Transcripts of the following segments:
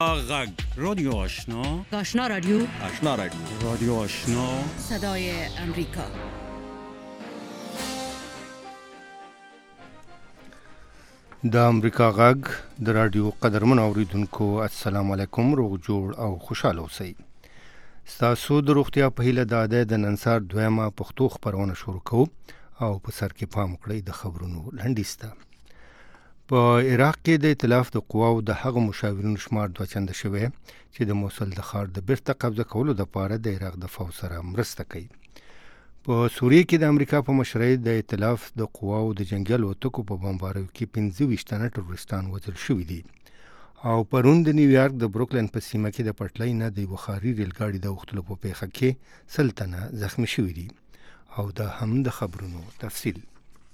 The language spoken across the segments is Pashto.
غگ رادیو آشنا رادیو رادیو آشنا صدای امریکا. د امریکا غږ د رادیو قدرمن اوریدونکو السلام علیکم، روغ جوړ او خوشاله اوسئ. ستاسو د روغتیا په هیله د ننسار دویمه پښتو خپرونه شروع کوو او په سر کې پام کړئ د خبرونو لنډیسته. په عراق کې د ائتلاف د قواو د هغه مشاورینو شمار 2 چنده شوی چې د موصل د ښار د بیرته قبضه کولو لپاره د عراق د فوج سره مرسته کوي. په سوریه کې د امریکا په مشرۍ د ائتلاف د قواو د جنگي الوتکو په بمباریو کې 25 تنه ټروریستان وژل شوي دي او پرون د نیویارک د بروکلین په سیمه کې د پټلۍ نه د بخاري ریل ګاډي د وختلو په پیښه کې 100 تنه زخمی شوي دي او دا هم د خبرونو تفصیل.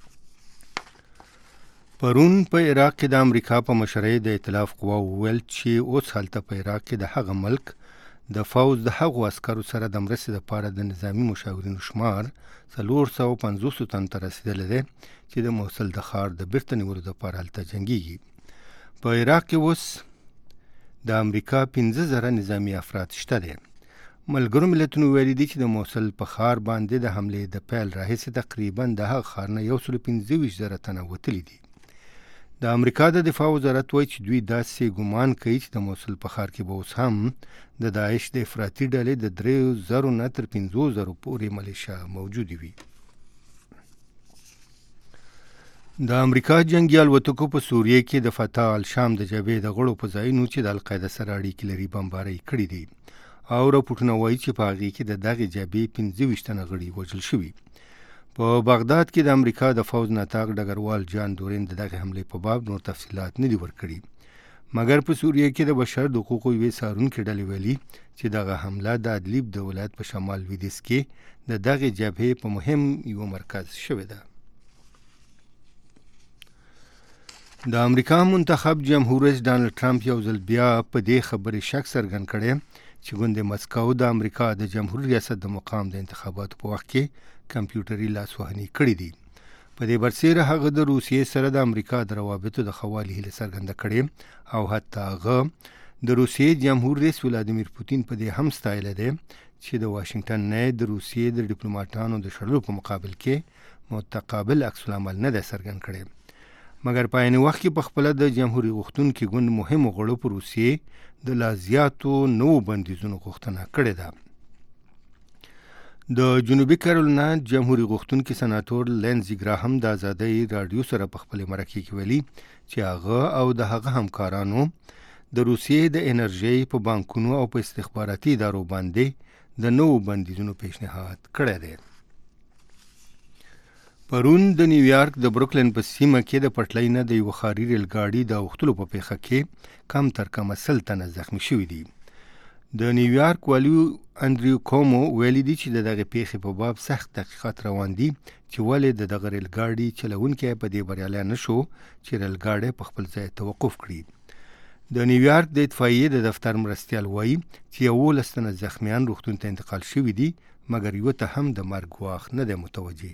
پرون په عراق کې د امریکا په مشرۍ د ائتلاف قواو ویل چې اوس هلته په عراق کې د هغه ملک د فوج د هغو عسکرو سره د مرستې لپاره د نظامی مشاورینو شمار 450 تن ته رسیدلی دی چې د موصل د ښار د بیرته نیولو لپاره هلته جنګیږي. په عراق کې اوس د امریکا 15,000 نظامی افراد شته دي. ملګرو ملتونو ویلي دي چې د موصل په ښار باندې د حملې د پیل راهیسې تقریبا د هغه ښار نه 125,000 تنه وتلي دي. د امریکا د دفاع وزارت وایي چې دوی داسې ګمان کوي چې د موصل په ښار کې به اوس هم د داعش د افراطي ډلې د 3,000 نه تر 5,000 پورې ملیشه موجودې وي. د امریکا جنگي الوتکو په سوریه کې د فتح الشام د جبهې د غړو په ځایونو چې د القاعده سره اړیکې لري بمبارۍ کړي دي او راپورټونه وایي چې په هغې کې د دغې جبهې 25 تنه غړي وژل شوي. په بغداد کې د امریکا د فوج ناطق ډګروال جان دورین د دغه حملې په باب نور تفصیلات نه دي ورکړي، مګر په سوریه کې د بشر د حقوقو یوې څارونکې ډلې ویلي چې دغه حمله د ادلیب د ولایت په شمال لویدیځ کې د دغې جبهې په مهم یو مرکز شوې ده. د امریکا منتخب جمهور رئیس ډانلډ ټرمپ یو ځل بیا په دې خبرې شک څرګند کړی چې ګوندې مسکو د امریکا د جمهور ریاست د مقام د انتخاباتو په وخت کې کمپیوټري لاسوهنې کړې دي. په دې برسېره هغه د روسیې سره د امریکا د روابطو د ښه والي هیله څرګنده کړې او حتی هغه د روسیې جمهور رئیس ولادیمیر پوتین په دې هم ستایلی دی چې د واشنګټن نه د روسیې د ډیپلوماټانو د شړلو په مقابل کې متقابل عکس العمل نه دی څرګند کړی، مګر په عین وخت کې په خپله د جمهوري غوښتونکي ګوند مهمو غړو په روسیې د لا زیاتو نوو بندیزونو غوښتنه کړې ده. د جنوبي کیرولینا جمهوري غوښتونکي سناتور لینزي ګراهم د ازادۍ راډیو سره په خپلې مرکې کې ویلي چې هغه او د هغه همکارانو د روسیې د انرژۍ په بانکونو او په استخباراتي ادارو باندې د نوو بندیزونو پیشنهاد کړی دی. پرون د نیویارک د بروکلین په سیمه کې د پټلۍ نه د یوه ښاري ریل ګاډي د اوښتلو په پیښه کې کم تر کمه 100 تنه زخمی شوي دي. د نیویارک والي انډریو کومو ویلي دي چې د دغې پیښې په باب سخت تحقیقات روان دي چې ولې د دغه ریل ګاډي چلونکی په دې بریالی نه شو چې ریل ګاډی په خپل ځای توقف کړي. د نیویارک د اطفائیې د دفتر مرستیال وایي چې 11 تنه زخمیان روغتون ته انتقال شوي دي، مګر یوه ته هم د مرګ ګواښ نه دی متوجه.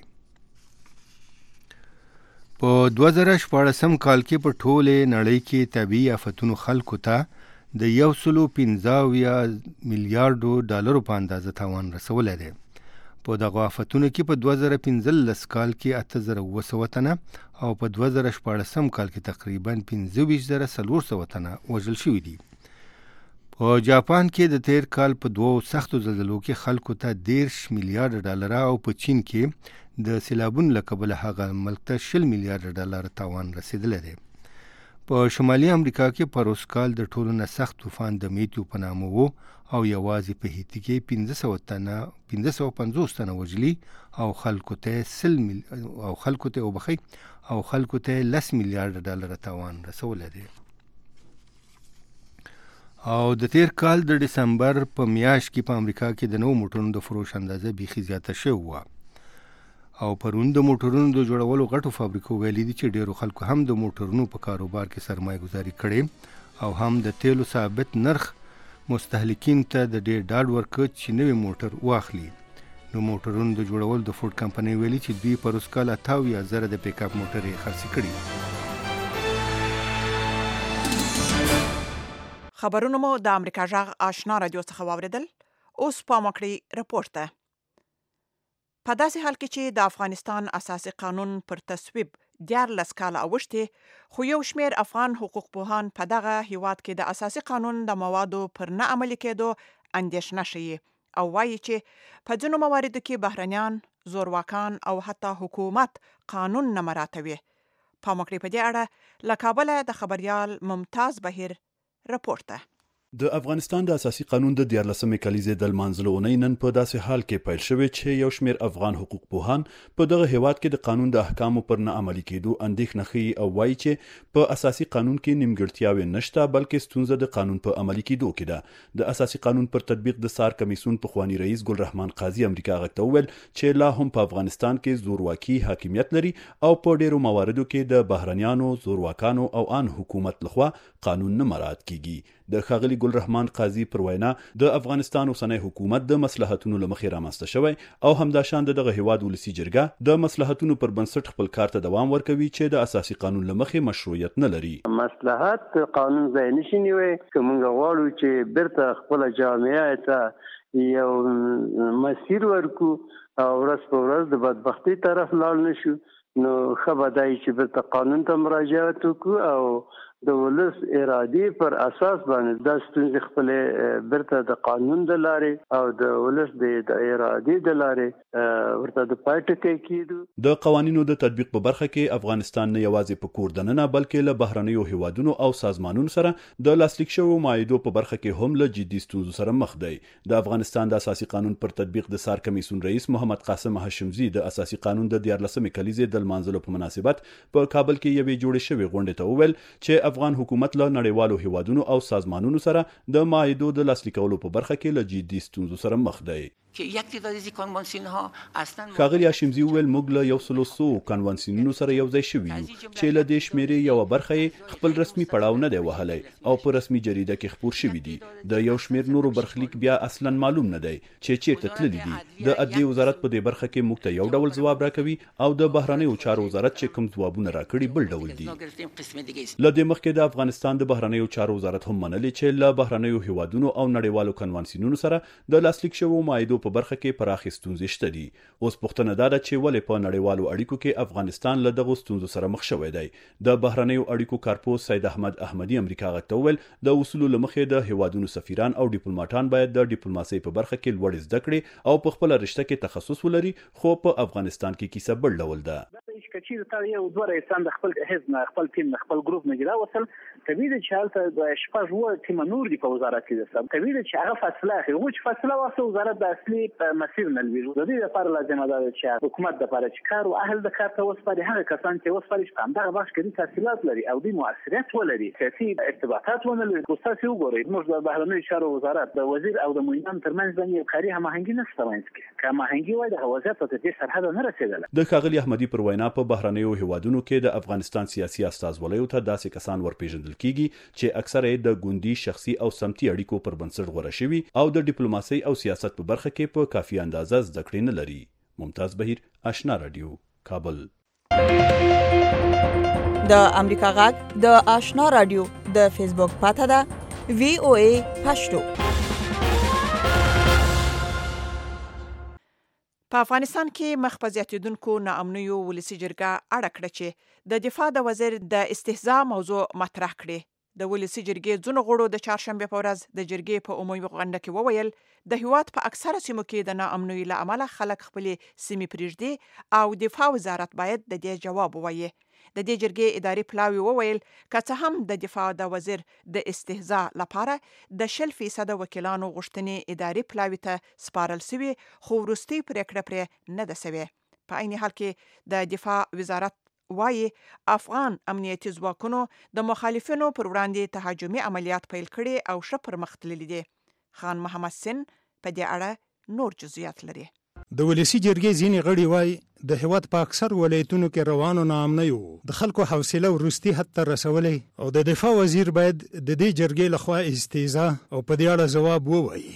په 2014 کال کې په ټولې نړۍ کې طبیعي آفتونو خلکو ته د 115 میلیارډو ډالرو په اندازه تاوان رسولی دی. په دغه آفتونو کې په 2015 کال کې 8,200 تنه او په 2014 کال کې تقریبا 25,400 تنه وژل شوي دي. په جاپان کې د تیر کال په 2 سختو زلزلو کې خلکو ته 10 میلیارډ ډالر او په چین کې د سیلابونو له کبله هغه ملک ته 20 میلیارډ ډالر تاوان رسیدلی دی. په شمالي امریکا کې په روس کال د ټولو نه سخت طوفان د میتیو په نامه و او یوازې په هیتي کې 550 تنه وژلي او خلکو ته 10 میلیارډ ډالر تاوان رسولی دی. او د تیر کال د دسمبر په میاشت کې په امریکا کې د نوو موټرونو د فروش اندازه بیخي زیاته شوې وه او پرون د موټرونو د جوړولو غټو فابریکو ویلي دي چې ډیرو خلکو هم د موټرونو په کاروبار کې سرمایه گذاري کړې او هم د تیلو ثابت نرخ مستهلکین ته د ډیر ډاډ ورکړ چې نوی موټر واخلي. نو موټرونو د جوړولو د فورډ کمپنۍ ویلي چې دوی په روس کال 58,000 د پیک اپ موټرې خرڅې کړي. خبرونه مو د امریکا جغ آشنا رادیو څخه واوریدل. اوس پام وکړئ رپورټ ته. په داسې حال کې چې د افغانستان اساسي قانون پر تصویب 14 کاله اوښتي، خو یو شمېر افغان حقوق پوهان په دغه هیواد کې د اساسي قانون د موادو پر نه عملي کېدو اندېښنه ښیي او وایي چې په ځینو مواردو کې بهرنیان، زورواکان او حتی حکومت قانون نه مراعاتوي. پام وکړئ په دې اړه له کابله د خبریال ممتاز بهیر رپورټ ته. د افغانستان د اساسي قانون د 14مې کلیزې د لمانځلو اونۍ نن په داسې حال کې پیل شوې چې یو شمېر افغان حقوق پوهان په دغه هیواد کې د قانون د احکامو پر نه عملي کېدو اندېښنه ښیي او وایي چې په اساسي قانون کې نیمګړتیاوې نشته، بلکې ستونزه د قانون په عملي کېدو کې ده. د اساسي قانون پر تطبیق د سار کمیسیون پخوانی رئیس ګل رحمان قاضي امریکا غږ ته وویل چې لا هم په افغانستان کې زورواکي حاکمیت لري او په ډیرو مواردو کې د بهرنیانو، زورواکانو او ان حکومت لخوا قانون نه مراعات کیږي. د ښاغلي ګل رحمان قاضي پر وینا د افغانستان اوسنی حکومت د مصلحتونو له مخې رامنځته شوی او همداشان دغه هیواد ولسي جرګه د مصلحتونو پر بنسټ خپل کار ته دوام ورکوي چې د اساسي قانون له مخې مشروعیت نه لري. مصلحت قانون ځای نشي نیوي که موږ غواړو چې بیرته خپل جامعه ته یو مسیر ورکو او ورځ په ورځ د بدبختی طرف لاړ نشو، نو ښه به دی چې بیرته قانون ته مراجعت وکړو او د ولس ارادې پر اساس باندې د ستونزې خپل بیرته د قانون د لارې او د ولس د ارادې د لارې ورته د پاتې کېدو. د قوانینو د تطبیق په برخه کې افغانستان نه یوازې په کور دننه بلکې له بهرنیو هیوادونو او سازمانونو سره د لاسلیک شویو معاهدو په برخه کې هم له جدي ستونزو سره مخ دی. د افغانستان د اساسي قانون پر تطبیق د سار کمیسیون رئیس محمد قاسم هاشمزي د اساسي قانون د 14مې کلیزې د لمانځلو په مناسبت په کابل کې یوې جوړې شوې غونډې ته وویل چې افغان حکومت له نړیوالو هیوادونو او سازمانونو سره د معاهدو د لاسلیکولو په برخه کې له جدي ستونزو سره مخ دی. ښاغلي هاشمزي وویل موږ له 100 کنوانسیونونو سره یو ځای شوي یو چې له دې شمېرې یوه برخه یې خپل رسمي پړاو نه دی وهلی او په رسمي جریده کې خپور شوي دي. د یو شمېر نورو برخلیک بیا اصلا معلوم نه دی چې چیرته تللی دي. د عدلي وزارت په دې برخه کې موږ ته یو ډول ځواب راکوي او د بهرنیو چارو وزارت چې کوم ځوابونه راکړي بل ډول دي. له دې مخکې د افغانستان د بهرنیو چارو وزارت هم منلي چې له بهرنیو هیوادونو او نړیوالو کنوانسیونونو سره د لاسلیک شویو معاهدو په برخه کې پراخې ستونزې شته دي. اوس پوښتنه دا ده چې ولې په نړیوالو اړیکو کې افغانستان له دغو ستونزو سره مخ شوی دی. د بهرنیو اړیکو کارپوس سید احمد احمدي امریکا غږ ته وویل د اصولو له مخې د هیوادونو سفیران او ډیپلوماټان باید د ډیپلوماسۍ په برخه کې لوړې زده کړې او په خپله رشته کې تخصص ولري، خو په افغانستان کې کیسه بل ډول ده. کچیر تا یو دوه رئیسان د خپل حزب نه، خپل ټیم نه، خپل ګروپ نه جلا وصل طبیعي ده چې هلته د شپږ اووه ټیمه نور دي په وزارت کې دي. طبیعي ده چې هغه فاصله اخلي، هغوی چې فاصله واخلي وزارت د اصلي مسیر نه لویږي. د دې لپاره لازمه ده چې حکومت دپاره چې کار او اهل د کار ته وسپاري، هغه کسان چې وسپاري چې په همدغه بخش کې تحصیلات لري او دوی مؤثریت ولري، سیاسي ارتباطات ونه لري. خو تاسې وګورئ موږ د بهرنیو چارو وزارت د وزیر او د معینانو ترمنځ باندې یو کاري هماهنګي نشته منځ کې. که هماهنګي وای دغه وضعیت ته دې سرحده نه رسېدله. د ښاغلي احمدي پر وینا په بهرنیو هیوادونو کې د افغانستان سیاسي استازولیو ته داسې کسان ورپېژندل کیږي چې اکثره یې د ګوندي، شخصي او سمتي اړیکو پر بنسټ غوره شوي او د ډیپلوماسۍ او سیاست په برخه کې په کافي اندازه زده کړې نه لري. ممتاز بهیر، آشنا رادیو، کابل. د امریکا غږ د آشنا رادیو د فیسبوک پاته ده VOA پښتو. په افغانستان کې مخ په زیاتېدونکو ناامنیو ولسي جرګه اړه کړه چې د دفاع د وزیر د استهزاء موضوع مطرح کړي. د ولسي جرګې ځینو غړو د چهارشنبې په ورځ د جرګې په عمومي غونډه کې وویل د هیواد په اکثره سیمو کې د ناامنیو له امله خلک خپلې سیمې پرېږدي او دفاع وزارت باید د دې جواب ووایي. د دې جرګې اداري پلاوي وویل که څه هم د دفاع د وزیر د استهزاء لپاره د 0% وکیلانو غوښتنې اداري پلاوي ته سپارل سوي، خو وروستۍ پرېکړه پرې نه ده سوې. په عین حال کې د دفاع وزارت وایي افغان امنیتي ځواکونو د مخالفینو پر وړاندې تهاجمي عملیات پیل کړي او ښه پرمخ تللي دي. خان محمد سن په دې اړه نور جزئیات لري. د ولسی جرګې ځینې غړي وایي د هیواد په اکثر ولایتونو کې روانو ناامنیو د خلکو حوصله وروستي حد ته رسولې او د دفاع وزیر باید د دې جرګې لخوا استهزاء او په دې اړه ځواب ووایي.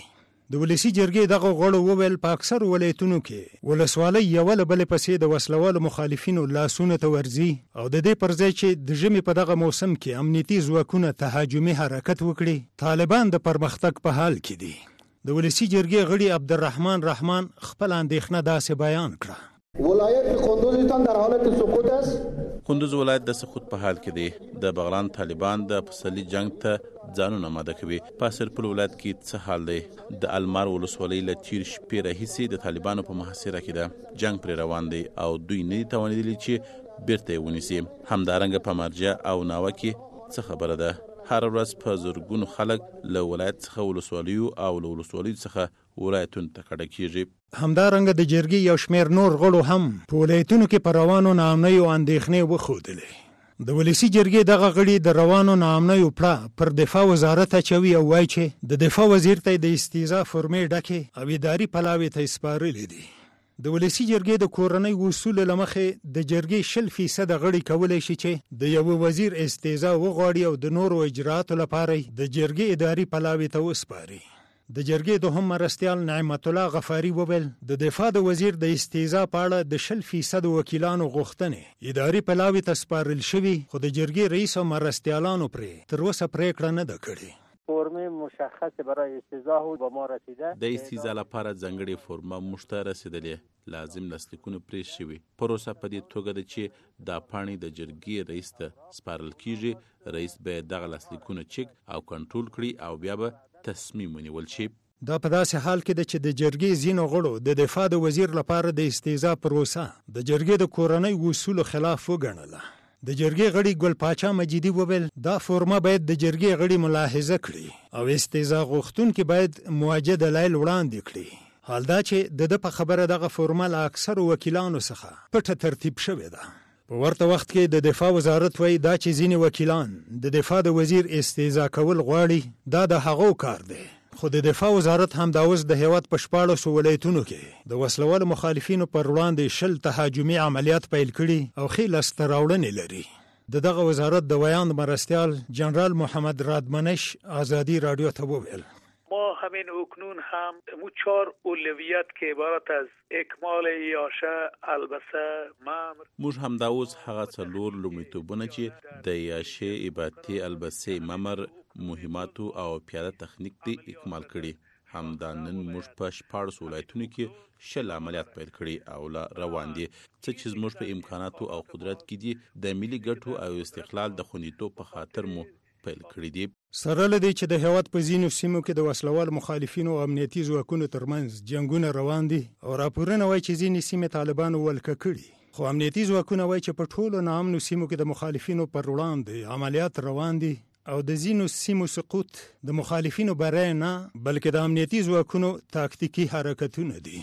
د ولسی جرګې دغه غړو وویل په اکثر ولایتونو کې ولسوالۍ یو له بلې پسې د وسلوالو مخالفینو لاسونه ته ورځي او د دې پر ځای چې د ژمي په دغه موسم کې امنیتي ځواکونه تهاجمي حرکت وکړي، طالبان د پرمختګ په حال کې دي. د ولسی جرګې غړي عبدالرحمن رحمان خپل اندېښنه داسې بیان کړه. ولایت قندوزتان در حالت سقوط است. کندوز ولایت د سقوط په حال کې دی. د بغلان طالبان د فصلي جنگ ته ځانونه آماده کوي. په سرپل ولایت کې څه حال دی؟ د المار ولسوالۍ له تیر شپې راهیسې د طالبانو په محاصره کې ده. جنگ پرې روان دی او دوی نه دي توانېدلي چې بیرته یې ونیسي. همدارنګه په مرجع او ناوه کې څه خبره ده؟ هر ورځ په زرګونو خلک له ولایت څخه ولسوالیو او له ولسوالیو څخه ولایتونو ته کډه کیږي. همدارنګه د جرګې یو شمېر نور غړو هم په ولایتونو کې په روانو ناامنیو اندېښنې وښودلې. د ولسي جرګې دغه غړي د روانو ناامنیو پړه پر دفاع وزارت اچوي او وایي چې د دفاع وزیر ته د استیضاح فرمې ډکې او اداري پلاوي ته سپارلې دي. د ولسي جرګې د کورنۍ اصول له مخې د جرګې 0% غړي کولی شي چې د یو وزیر استیضاح وغواړي او د نورو اجراتو لپاره د جرګې اداري پلاوي ته وسپاري. د جرګې دوهم مرستیال نعمت الله غفاری وویل د دفاع د وزیر د استیضاح په اړه د 0% وکیلانو غوښتنې اداري پلاوي ته سپارل شوي، خو د جرګې رئیس او مرستیالانو پرې تر اوسه پریکړه نه ده کړې. فرم مشخص برای استیضاح به ما رسیده. د استیضاح لپاره ځانګړې فرمه موږ ته رسیدلې. لازم لاسلیکونه پرې شوي. پروسه په دې توګه ده چې دا پاڼې د جرګې رئیس ته سپارل کیږي. رئیس باید دغه لاسلیکونه چک او کنټرول کړي او بیا به تصمیم ونیول شي. دا په داسې حال کې ده چې د جرګې ځینو غړو د دفاع د وزیر لپاره د استیضاح پروسه د جرګې د کورنۍ اصولو خلاف وګڼله. د جرګې غړي ګل پاچا مجیدي وویل دا فورمه باید د جرګې غړي ملاحظه کړي او استیضاح غوښتونکي باید مواجه دلایل وړاندې کړي. حال دا چې د په خبره دغه فورمه له اکثرو وکیلانو څخه پټه ترتیب شوې ده. په ورته وخت کې د دفاع وزارت وایي دا چې ځینې وکیلان د دفاع د وزیر استیضاح کول غواړي دا د هغو کار دی. خو د دفاع وزارت هم دا اوس د هیواد په 14 ولایتونو کې د وسلوالو مخالفینو پر وړاندې 10 تهاجمي عملیات پیل کړي او ښې لاسته راوړنې لري. دغه وزارت د ویاند مرستیال جنرال محمد رادمنش آزادی رادیو ته وویل ما همین اکنون هم 4 اولویت که عبارت از اکمال یاشه، البسه، ممر. موږ هم دا اوس هغه 4 لومړیتوبونه چې د یاشه، اباتي، البسه، ممر، مهماتو او پیاده تخنیک دي اکمال کړي. همدانن موږ په 14 ولایتونو کې 10 عملیات پیل کړي او لا روان دي. څه چې موږ په امکاناتو او قدرت کې دي د ملي ګټو او استقلال د خوندیتوب په خاطر مو پیل کړي دي. سره لدی چې د هیواد په ځینو سیمو کې د وسلوال مخالفینو او امنیتي ځواکونو ترمنځ جنگونه روان دي او راپورونه وایي چې ځینې سیمې طالبانو ولکه کړي، خو امنیتي ځواکونه وایي چې په ټولو ناامنو سیمو کې د مخالفینو پر وړاندې عملیات روان دي او د ځینو سیمو سقوط د مخالفینو برای نه بلکې د امنیتي ځواکونو تاکتیکي حرکتونه دي.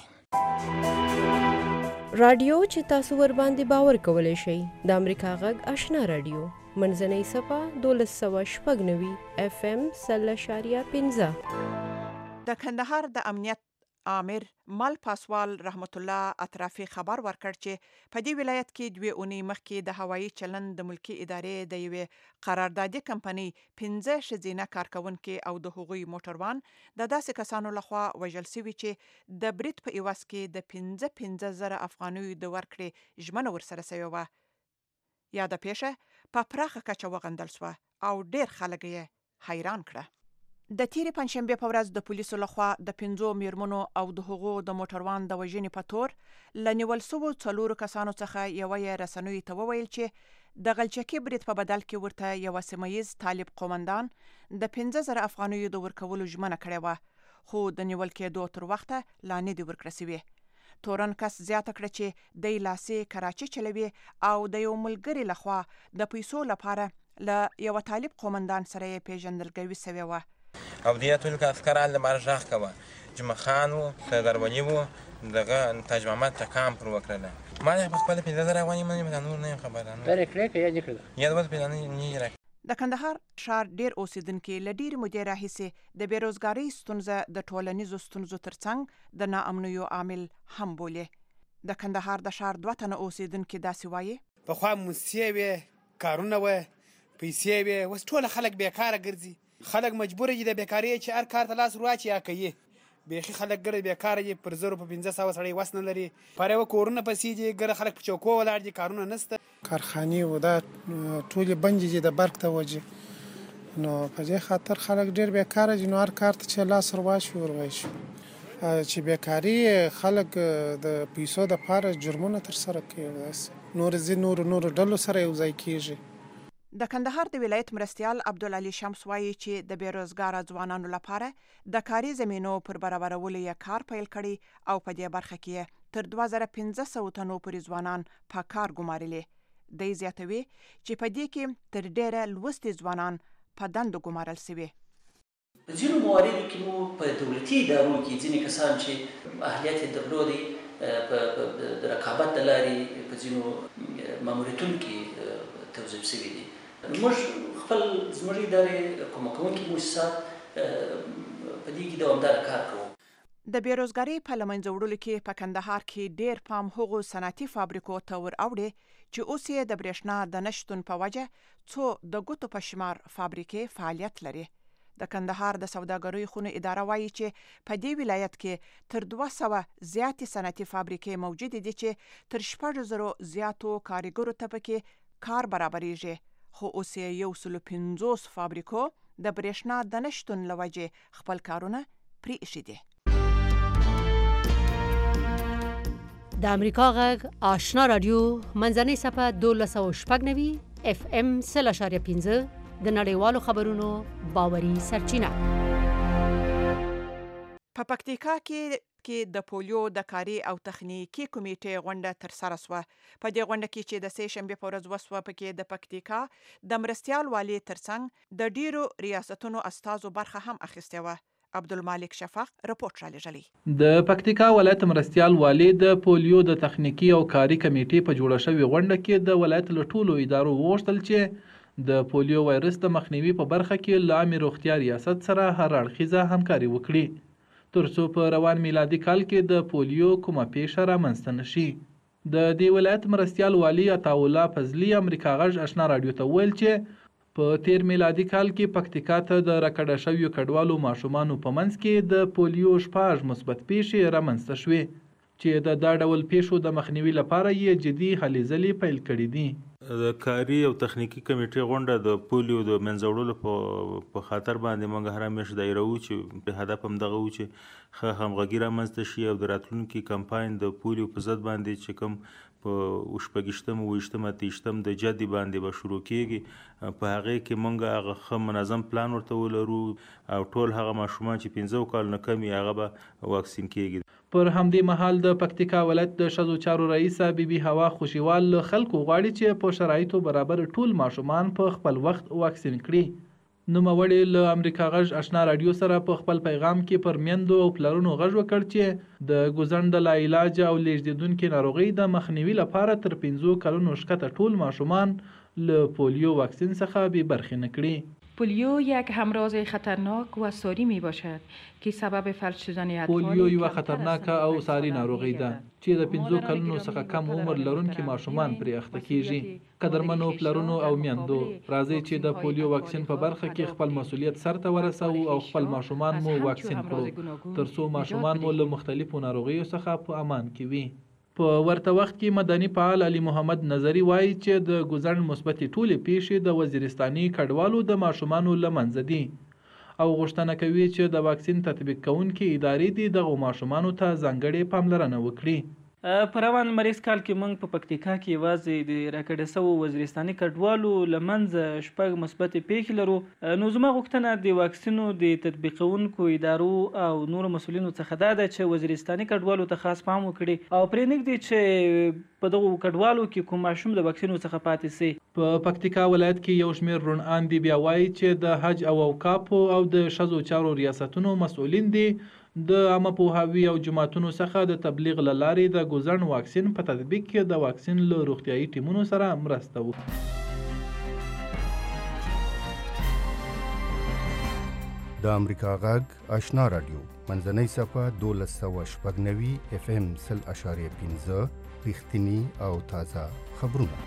رادیو چې تاسو ور باندې باور کولای شئ د امریکا غږ آشنا رادیو منځنۍ صفه 1296 FM 0.15. د کندهار د امنیت عامر مال پاسوال رحمت الله اطرافي خبر ورکړ چې په دې ولایت کې 2 اونۍ مخکې د هوایي چلند د ملکی ادارې د یوې قراردادي کمپنۍ 15 ښځینه کارکونکي او د هغوی موټروان د داسې کسانو لخوا وژل شوي چې د برید په عوض کې د 15,000 افغانیو د ورکړې ژمنه ورسره شوې وه. یاده پیښه په پراخه کچه وغندل شوه او ډیر خلک یې حیران کړه. د تیرې پنځشنبې په ورځ د پولیسو لخوا د 5 میرمنو او د هغو د موټروان د وژنې په تور له نیول شوو 4 کسانو څخه یوه یې رسنیو ته وویل چې د غلچکي برید په بدل کې ورته یوه سیمه ییز طالب قومندان د 15,000 افغانیو د ورکولو ژمنه کړې وه، خو د نیول کېدو تر وخته لا نه دي ورکړل شوي. تورن کس زیاته کړه چې د لاسې کراچي چلوي او د یو ملګري لخوا د پیسو لپاره له یو طالب قومندان سره یې پیژندګلوي شوې وه. او دې ټول عسکران له مارجاخ کوه جمخان وو سردربني وو دغه تاج محمد تکام پر وکړه ما په خپل 15,000 افغاني باندې نور نه خبره نه درې کړه یا دې کړه یا د پیژنې نه راک. د کندهار ښار ډیر اوسیدونکو له ډیرې مودې راهیسې د بیروزګارۍ ستونزه د ټولنیزو ستونزو ترڅنګ د ناامنیو عامل هم بولي. د کندهار د ښار 2 تنه اوسیدونکو داسې وایي پخوا موسسې وې، کارونه وې، پیسې وې، اوس ټول خلک بیکاره ګرځي. خلک مجبور دي د بیکارۍ چې هر کار ته لاس واچي یا کوي. بیخي خلک ګره بیکاره دي پر 0 په 1500 سړی وس نه لري پر یو کورونه پسې دي ګره خلک په چوکو ولاړ دي کارونه نشته کارخانې و دا ټولې بندې دي د برق ته وجه نو په دې خاطر خلک ډېر بیکاره دي نو هر کار ته چې لاس ورواچي چې بیکاري خلک د پیسو دپاره جرمونه ترسره کوي نور ډلو سره یو ځای کېږي د کندهار د ولایت مرستیال عبدالعلي شمس وایي چې د بیروزګاره ځوانانو لپاره د کاري زمینو پر برابرولو یې کار پیل کړی او په دې برخه کې تر 2500 تنو پورې ځوانان په کار ګمارلي دی زیاتوي چې په دې کې تر ډیره لوستي ځوانان په دندو ګمارل شوي په ځینو مواردو کې مو په دولتي ادارو کې ځینې کسان چې اهلیت یې درلودی په د رقابت د لارې په ځینو ماموریتونو کې توظیف شوي دي موږ خپل زموږ ادارې کومکونکي مؤسسات په دې کې دوامداره کار کوو د بیروزګارۍ په له منځه وړلو کې په کندهار کې ډیر پام هغو صنعتي فابریکو ته ور اوړي چې اوس یې د برېښنا د نشتون په وجه څو د ګوتو په شمار فابریکې فعالیت لري د کندهار د سوداګرۍ خونو اداره وایي چې په دې ولایت کې تر 200 زیاتې صنعتي فابریکې موجود دي چې تر 4000 زیاتو کارګرو ته پکې کار برابرېږي خو اوس یې 150 فابریکو د برېښنا د نشتون له وجې خپل کارونه پرې ایښي دي د امریکا غږ آشنا رادیو منځنۍ صفحه 1290 FM 0.15 د نړیوالو خبرونو باوري سرچینه په پکتیکا کې د پولیو د کاري او تخنیکی کمیټې غونډه تر سره شوه په دې غونډه کې چې د سه شنبه په ورځ وسوه پکې د پکتیکا د مرستیال والی ترڅنګ د ډیرو ریاستونو استازو برخه هم اخیسته و عبدالمالک شفاق رپورټ را لېږلی د پکتیکا ولایت مرستیال والی د پولیو د تخنیکی او کاري کمیټې په جوړه شوې غونډه کې د ولایت له ټولو ادارو وغوښتل چې د پولیو وایرس د مخنیوي په برخه کې له عامې روغتیا ریاست سره هر اړخیزه همکاري وکړي ترڅو په روان میلادي کال کې د پولیو کومه پیښه رامنځته نشي د دې ولایت مرستیال والی عطاالله فضلي امریکا غږ آشنا رادیو ته ویل چې په تیر میلادي کال کې پکتیکا ته د راکړه شویو کډوالو ماشومانو په منځ کې د پولیو 6 مثبت پیښې رامنځته شوې چې د دا ډول پیښو د مخنیوي لپاره یې جدي هلې ځلې پیل کړي دي د کاري او تخنیکی کمیټې غونډه د پولیو د منځه وړلو په خاطر باندې موږ هر همیشه دایره وو چې په هدف هم دغه وو چې ښه همغږي رامنځته شي او د راتلونکي کمپاین د پولیو په ضد باندې چې کوم په 28 28 د جدي باندې به شروع کیږي په هغه کې مونږ هغه منظم پلان ورته ولرو او ټول هغه ماشومان چې 15 کال نه کم هغه به واکسین کیږي پر همدې مهال د پکتیکا ولایت د شذو چارو رئیسه بیبي هوا خوشیوال خلکو غواړي چې په شرایطو برابر ټول ماشومان په خپل وخت واکسین کړي نوموړي له امریکا غږ آشنا رادیو سره په خپل پیغام کې پر میندو او پلرونو غږ وکړ چې د ګوزڼ د لاعلاج او لیږدېدونکي ناروغۍ د مخنیوي لپاره تر 15 کلونو ښکته ټول ماشومان له پولیو واکسین څخه بې برخې نه کړي پولیو یک همراز خطرناک و ساری می باشد که سبب فلج شدن اطفال پولیو یو خطرناکه او ساری ناروغي ده چې د 15 کلونو څخه کم عمر لرونکي ماشومان پرې اخته کیږي قدرمنو پلرونو او میندو راځي چې د پولیو واکسین په برخه کې خپل مسولیت سرته ورسوو او خپل ماشومان مو واکسین کړو ترڅو ماشومان مو له مختلفو ناروغیو څخه په امان کې وي په ورته وخت کې مدني فعال علي محمد نظری وایي چې د ګوزڼ مثبتې ټولې پیښې د وزیرستاني کډوالو د ماشومانو له منځه دي او غوښتنه کوي چې د واکسین تطبیق کوونکي ادارې دي دغو ماشومانو ته ځانګړې پاملرنه وکړي په روان مریض کال کې موږ په پکتیکا کې یوازې د راکړه شوو وزیرستاني کډوالو له منځه 6 مثبتې پیښې لرو نو زما غوښتنه د واکسینو د تطبیقونکو ادارو او نورو مسؤلینو څخه دا ده چې وزیرستاني کډوالو ته خاص پام وکړي او پرې نږدې چې په دغو کډوالو کې کوم ماشوم د واکسینو څخه پاتې سي په پکتیکا ولایت کې یو شمېر روڼان دي بیا وایي چې د حج او اوقافو او د ښځو چارو ریاستونو مسؤلین دي د عامه پوهاوي او جماعتونو څخه د تبلیغ له لارې د ګوزڼ واکسین په تطبیق کې د واکسین له روغتیایي ټیمونو سره مرسته وکړي د امریکا غږ آشنا رادیو منځنۍ صفحه 1290 FM 0.15 رښتینی او تازه خبرونه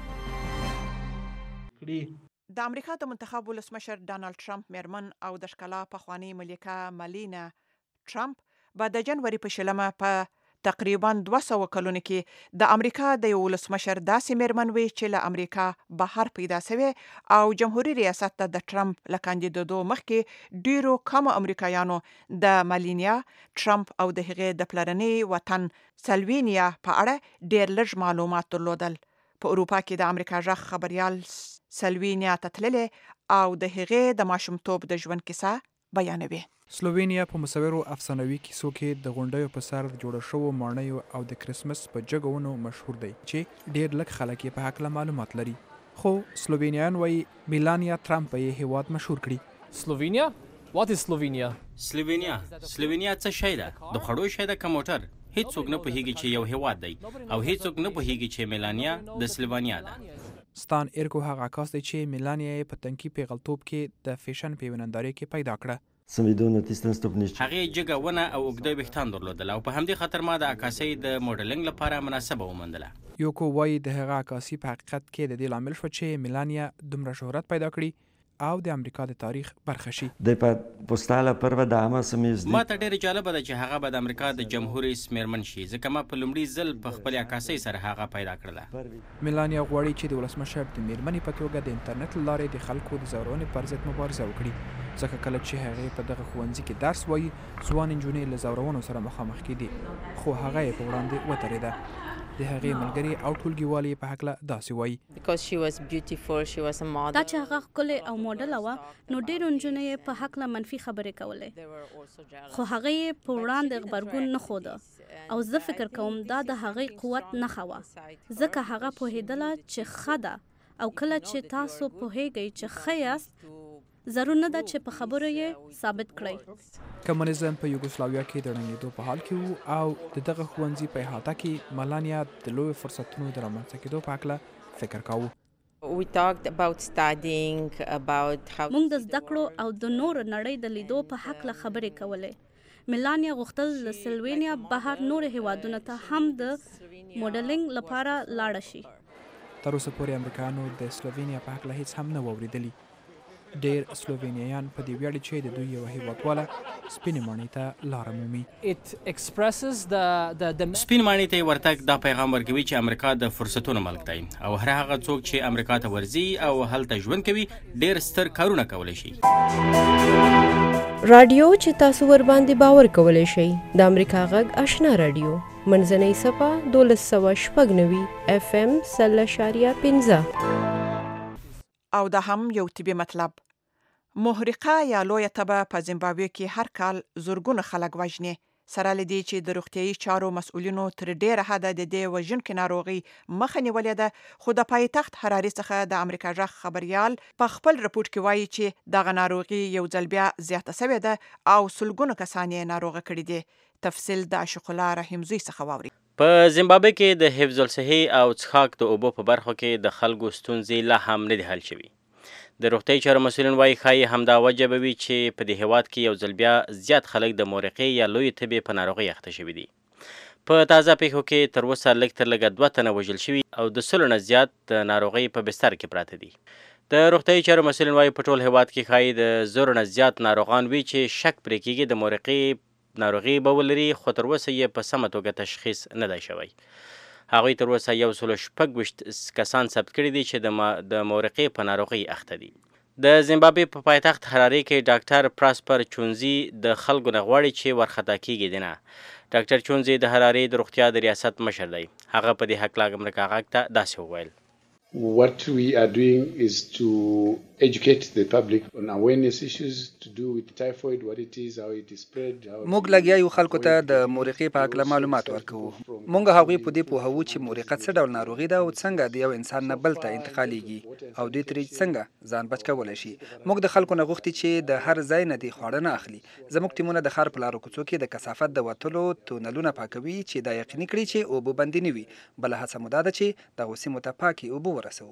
د امریکا د منتخب ولسمشر ډانلډ ټرمپ میرمن او د ښکلا پخوانی ملکه ملینا ټرمپ به د جنوري په 20 په تقریبا 200 کلونو کې د امریکا د یو ولسمشر داسې میرمن وي چې له امریکا بهر پیدا شوی او جمهوریت ریاست ته د ټرمپ له کاندیدېدو مخکې ډیرو کم امریکایانو د ملانیا ټرمپ او د هغې د پلرنۍ وطن سلوینیا په اړه ډیر لږ معلومات درلودل. په اروپا کې د امریکا غږ خبريال سلوینیا ته تللی او د هغې د ماشومتوب د ژوند کیسه بیانوي. سلووینیا په مصورو افسانوي کیسو کې د غونډیو په سر جوړ شوو ماڼیو او د کرسمس په جګونو مشهور دی چې ډیر لږ خلک یې په هکله معلومات لري. خو سلووینیان وایي میلانیا ټرمپ یې هیواد مشهور کړي. سلووینیا؟ What is Slovenia? سلووینیا څه شی ده؟ د خړو شی ده که موټر؟ هیڅوک نه پوهیږي چې یو هیواد دی او هیڅوک نه پوهیږي چې میلانیا د سلووینیا ده. ستان ایرکو هغه عکاس دی چې میلانیا یې په تنکي پیغلتوب کې د فیشن په ویننداري کې پیدا کړه. هغې جګه ونه او اوږده ویښتان درلودل او په همدې خاطر ما د عکاسۍ د موډلینګ لپاره مناسبه وموندله. یوکو وایي د هغه عکاسي په حقیقت کې د دې لامل شو چې میلانیا دومره شهرت پیدا کړي او د امریکا د تاریخ برخه شي. ما ته ډېر جالبه ده چې هغه به د امریکا د جمهور رئیس میرمن شي ځکه ما په لومړي ځل په خپل عکاسۍ سره هغه پیدا کړله. میلانیا غواړي چې د ولسمشر د میرمنې په توګه د انټرنیټ له لارې د خلکو د ځورونې پر ضد مبارزه وکړي ځکه کله چې هغې په دغه ښوونځي کې درس وایي ځوان نجونې له ځورونو سره مخامخ کېدي خو هغه یې په وړاندې ودرېده. د هغې ملګري او ټولګیوالې په هکله داسې وایي. دا چې هغه ښکلې او موډله وه نو ډېرو نجونو یې په هکله منفي خبرې کولې خو هغه یې په وړاندې غبرګون نه ښوده او زه فکر کوم دا د هغې قوت نښه وه ځکه هغه پوهېدله چې ښه ده او کله چې تاسو پوهیږئ چې ښه یاست ضرور نه ده چې په خبرو یې ثابت کړئ. کمونیزم په یوګوسلاویا کې د ړنګېدو په حال کې وو او د دغه ښوونځي په احاطه کې ملانیا د لویو فرصتونو د رامنځته کېدو په هکله فکر کاوه. موږ د زده کړو او د نور نړۍ د لیدو په هکله خبرې کولې. میلانیا غوښتل د سلووینیا بهر نور هیوادونو ته هم د موډلینګ لپاره لاړه شي. تر اوسه پورې امریکایانو د سلووینیا په هکله هیڅ هم نه و اورېدلي. ډیر سلووینیایان په دې ویاړي چې د دوی یو هیوادواله سپینې ماڼۍ ته لاره مومي. سپین ماڼۍ ته یې ورتګ دا پیغام ورکوي چې امریکا د فرصتونو ملک دی او هر هغه څوک چې امریکا ته ورځي او هلته ژوند کوي ډیر ستر کارونه کولی شي. رادیو چې تاسو ورباندې باور کولی شئ د امریکا غږ آشنا رادیو منځنۍ صفحه 1296 FM 0.15 او دا هم یو طبي مطلب. محرقه یا لویه تبه په زیمبابوې کې هر کال زرګونه خلک وژني. سره له دې چې د روغتیايي چارو مسؤلینو تر ډیره حده د دې وژونکې ناروغي مخه نیولې ده خو د پایتخت حراري څخه د امریکا غږ خبريال په خپل رپورت کې وایي چې دغه ناروغي یو ځل بیا زیاته شوې ده او سلګونه کسان یې ناروغه کړي دي. تفصیل د عاشق الله رحیم زوی څخه واوري. په زیمبابوې کې د حفظ الصحي او څښاک د اوبو په برخو کې د خلکو ستونزې لا هم نه دي حل شوي. د روغتیايي چارو مسؤلین وایي ښایي همدا وجه به وي چې په دې هیواد کې یو ځل بیا زیات خلک د مورقې یا لویې تبې په ناروغۍ اخته شوي دي. په تازه پیښو کې تر اوسه لږ تر لږه 2 تنه وژل شوي او د 100 نه زیات د ناروغۍ په بستر کې پراته دي. د روغتیايي چارو مسؤلین وایي په ټول هیواد کې ښایي د 100 نه زیات ناروغان وي چې شک پرې کېږي د مورقې ناروغي به ولري خو تر اوسه یې په سمه توګه تشخیص نه دی شوی. هغوی تر اوسه 126 کسان ثبت کړي دي چې د مورقې په ناروغۍ اخته دي. د زیمبابوې په پایتخت حراري کې ډاکټر پراسپر چونزي د خلکو نه غواړي چې ورخطا کیږي نه. ډاکټر چونزي د حراري د روغتیا د ریاست مشر دی. هغه په دې هکله امریکا غږ ته داسې وویل. What we are doing is to educate the public on awareness issues to do with typhoid, what it is, how it is spread. موږ لګیا یو خلکو ته د مورقې په اړه معلومات ورکوو. موږ هغوی په دې پوهوو چې مورقه څه ډول ناروغي ده او څنګه د یو انسان نه بل ته انتقالیږي او دوی ترې څنګه ځان بچ کولی شي. موږ د خلکو نه غوښتي چې د هر ځای نه دې خواړه نه اخلي. زموږ ټیمونه د ښار په لارو کوڅو کې د کثافت د وتلو تونلونه پاکوي چې دا یقیني کړي چې اوبه بندې نه وي. بله هڅه مو دا ده چې دغو سیمو ته پاکې اوبه ورسوو.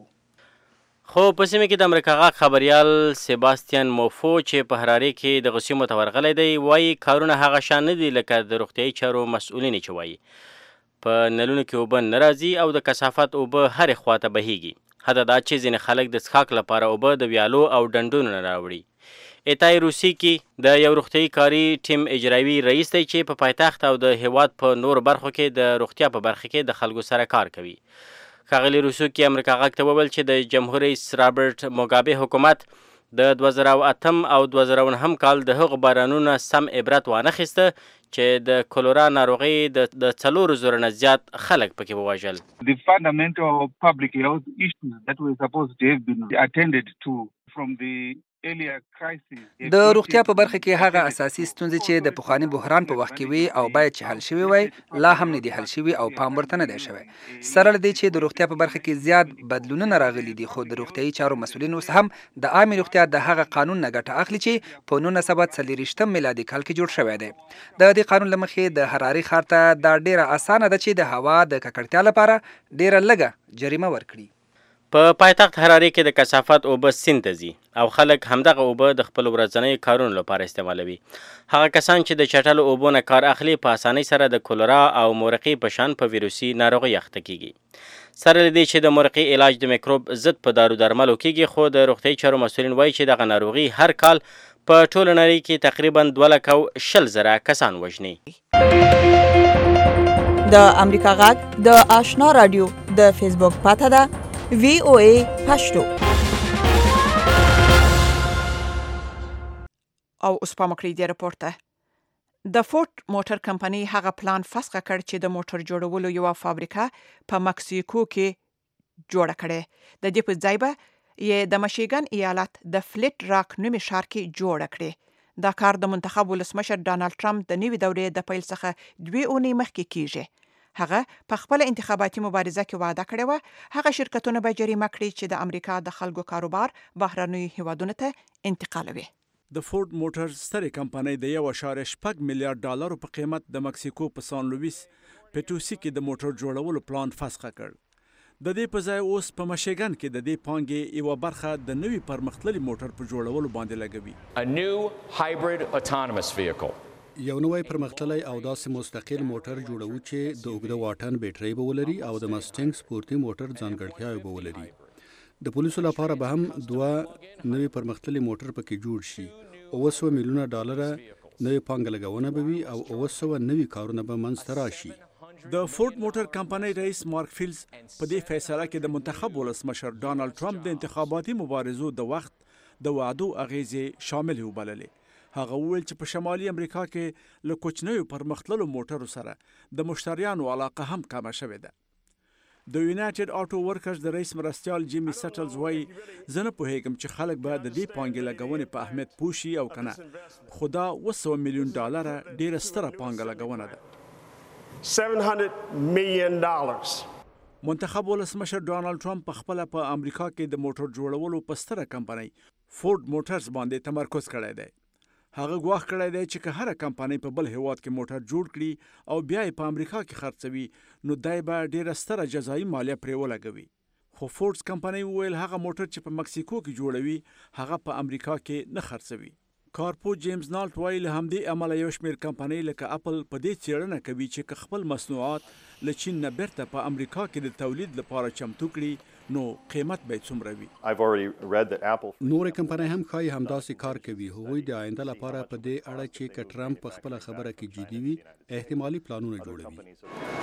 خو په سیمه کې د امریکا غږ خبريال سیباستیان موفو چې په حراري کې د غسیمو ته ورغلی دی وایي کارونه هغه شان نه دي لکه د روغتیايي چارو مسؤلین چې وایي په نلونو کې اوبه نه راځي او د کثافت اوبه هرې خواته بهیږي. حتی دا چې ځینې خلک د څښاک لپاره اوبه د ویالو او ډنډونو نه راوړي. ایتای روسیکی د یو روغتیایي کاري ټیم اجرایوي رئیس دی چې په پایتخت او د هیواد په نورو برخو کې د روغتیا په برخه کې د خلکو سره کار کوي. ښاغلي روسیکی امریکا غږ ته وویل چې د جمهور رئیس رابرټ موګابي حکومت د 2008 او 2009 کال د هغو بارانونو سم عبرت وانخیسته چې د کولرا ناروغۍ د 4,000 نه زیات خلک پکې ووژل. The fundamental public health issues that were supposed to have been attended to from the earlier crisis. د روغتیا په برخه کې هغه اساسي ستونزې چې د پخواني بحران په وخت کې وي او باید چې حل شوي وای لا هم نه دي حل شوي او پام ورته نه دی شوی. سره له دې چې د روغتیا په برخه کې زیات بدلونونه راغلي دي خو د روغتیایي چارو مسؤلین اوس هم د عامې روغتیا د هغه قانون نه ګټه اخلي چې په 1940 میلادي کال کې جوړ شوی دی. د دې قانون له مخې د حراري ښار ته دا ډیره اسانه ده چې د هوا د ککړتیا لپاره ډیره لږه جریمه ورکړي. په پایتخت حراري کې د کثافت اوبه سیند ته ځي او خلک همدغه اوبه د خپل ورځنیو کارونو لپاره استعمالوي. هغه کسان چې د چټلو اوبو نه کار اخلي په اسانۍ سره د کولرا او مورقي په شان په ویروسي ناروغۍ اخته کیږي. سره له دې چې د مورقي علاج د میکروب ضد په دارو درملو کیږي خو د روغتیایي چارو مسؤلین وایي چې دغه ناروغي هر کال په ټوله نړۍ کې تقریبا 2,20,000 کسان وژني. د امریکا غږ د آشنا رادیو د فیسبوک پاته ده VOA پښتو. او اوس په مکړی دی راپورټ ته. د فورد موټر کمپنۍ هغه پلان فسخ کړ چې د موټر جوړولو یو فابریکه په مکسیکو کې جوړه کړي. د دې په ځای به یې د مشیګن ایالت د فلیټ راک نومي ښار کې جوړه کړي. دا کار د منتخب ولسمشر ډانلډ ټرمپ د نوي دورې د پیل څخه 2 اونۍ مخکې کیږي. هغه په خپل انتخاباتي مبارزه کې وعده کړې و هغه شرکتونه به جریمه کړي چې د امریکا د خلکو کاروبار بهرنیو هیوادونو ته انتقالوي. د فورد موټر سترې کمپنۍ د 1.6 میلیارډ ډالرو په قیمت د مکسیکو په سان لویس پټوسی کې د موټر جوړولو پلان فسخ کړ. د دې په ځای اوس په مشیګن کې د دې پانګې یوه برخه د نوي پرمختللي موټر په جوړولو باندې لګوي. A new hybrid autonomous vehicle. یو نوی پرمختللی او داسې مستقل موټر جوړو چې د اوږده واټن بیټرۍ به ولري او د مسټنګ سپورتي موټر ځانګړتیاوې به ولري. د پولیسو لپاره به هم 2 نوي پرمختللي موټر پکې جوړ شي. 900 میلیونه ډالر نوې پانګه لګونه به وي او 900 نوي کارونه به منځته راشي. د فورد موټر کمپنۍ رئیس مارک فیلز په دې فیصله کې د منتخب ولسمشر ډانلډ ټرمپ د انتخاباتي مبارزو د وخت د وعدو اغیزې شامل وبللې. هغه وویل چې په شمالي امریکا کې له کوچنیو پرمختللو موټرو سره د مشتریانو علاقه هم کمه شوې ده. د یونایټډ آټو ورکرز د رئیس مرستیال جیمی سټلز وایي زه نه پوهیږم چې خلک به د دې پانګې لګونې په اهمیت پوه شي او که نه خو دا 200 میلیون ډالره ډیره ستره پانګه لګونه ده. $700 million. منتخب ولسمشر ډانلډ ټرمپ په خپله په امریکا کې د موټر جوړولو په ستره کمپنۍ فورد موټرز باندې تمرکز کړی دی. هغه ګواښ کړی دی چې که هره کمپنۍ په بل هیواد کې موټر جوړ کړي او بیا یې په امریکا کې خرڅوي نو دی به ډیره ستره جزایي مالیه پرې ولګوي. خو فورډز کمپنۍ وویل هغه موټر چې په مکسیکو کې جوړوي هغه په امریکا کې نه خرڅوي. کارپو جیمز نالټ وایي له همدې امله یو شمېر کمپنۍ لکه اپل په دې څېړنه کوي چې که خپل مصنوعات له چین نه بیرته په امریکا کې د تولید لپاره چمتو کړي نو قیمت به څومره وي. نورې کمپنۍ هم ښایي همداسې کار کوي. هغوی د آینده لپاره په دې اړه چې که ټرمپ په خپله خبره کې جدي وي احتمالي پلانونه جوړوي.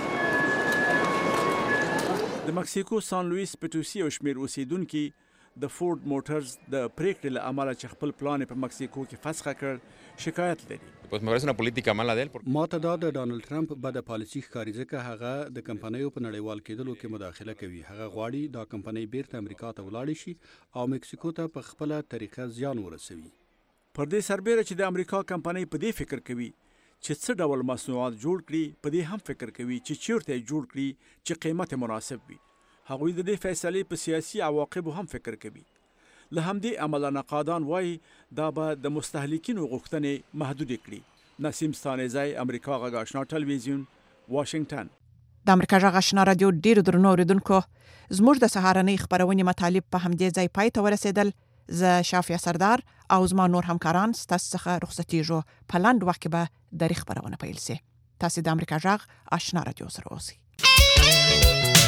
د مکسیکو سان لویس پټوسی او شمېر اوسیدونکي د فورد موټرز د پریکړې له امله چې خپل پلان په مکسیکو کې فسخ کړ شکایت لري. ما ته دا د ډانلډ ټرمپ بده پالیسي ښکاري ځکه هغه د کمپنیو په نړیوال کېدلو کې مداخله کوي. هغه غواړي دا کمپنۍ بیرته امریکا ته ولاړې شي او مکسیکو ته په خپله طریقه زیان ورسوي. پر دې سربیره چې د امریکا کمپنۍ په دې فکر کوي چې څه ډول مصنوعات جوړ کړي په دې هم فکر کوي چې چیرته یې جوړ کړي چې قیمت مناسب وي. هغوی د دې فیصلې په سیاسي عواقبو هم فکر کوي. له همدې امله نقادان وایي دا به د مستهلکینو غوښتنې محدودې کړي. نسیم ستانیزی، امریکا غږ آشنا ټلویزیون، واشنگټن. د امریکا غږ آشنا رادیو ډیرو درنو اوریدونکو، زموږ د سهارنۍ خپرونې مطالب په همدې ځای پای ته ورسېدل. زه شافیه سردار او زما نور همکاران ستاسو څخه رخصتېږو. په لنډ وخت کې به درې خپرونه پیل سي. تاسو د امریکا غږ آشنا رادیو سره اوسئ.